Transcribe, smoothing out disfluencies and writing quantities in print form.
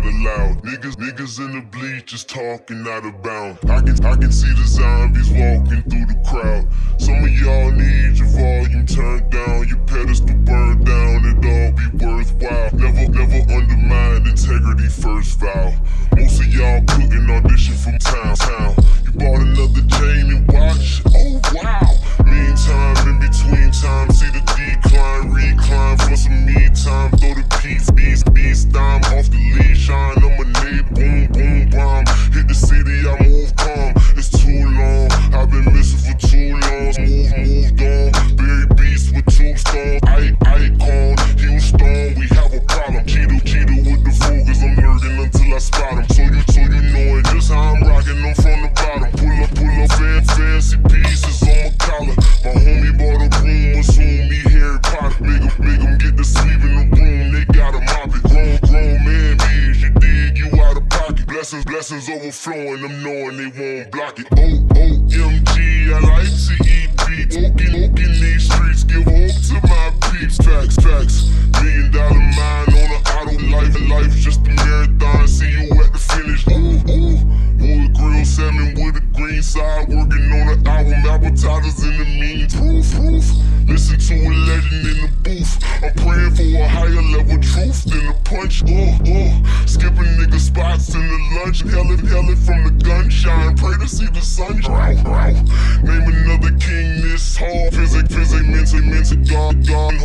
kinda loud. Niggas in the bleachers talking out of bounds. I can see the zombies walking through the crowd. Some of y'all need your volume turned down, your pedestal burned down, it all be worthwhile. Never undermine integrity first vow. Most of y'all couldn't audition from town. You bought another chain and watch, oh wow. Meantime, in between time, see the decline, recline for some me time. Throw the beast dime off the lead, shine on my name, boom, boom, bomb. Hit the city, I move calm, it's too long. I've been missing for too long, moved on. Buried beast with tombstones, icon, Houston, we have a problem. Cheetah with the focus, I'm lurking until I spot him. So you know it, just how I'm rocking them from the bottom. Pull up, fancy pieces on my collar. My homie bought a broom, assume me Harry Potter. Make 'em get the sweep in the room, they gotta mop it. Grown man bees, you dig, you out of pocket. Blessings overflowing, I'm knowing they won't block it. OMG, I like to eat beats. Smoking these streets, give hope to my peeps. Facts. $1 million mind on an auto life's just a marathon. See you at the finish. Wood grill salmon with a green side, working on an album, appetizers in the mean. Proof. Listen to a legend in the booth. I'm praying for a higher level truth than a punch. Skipping nigga spots in the lunch. Hell it from the gunshine. Pray to see the sun. Name another king this hard. Physic, mental, God.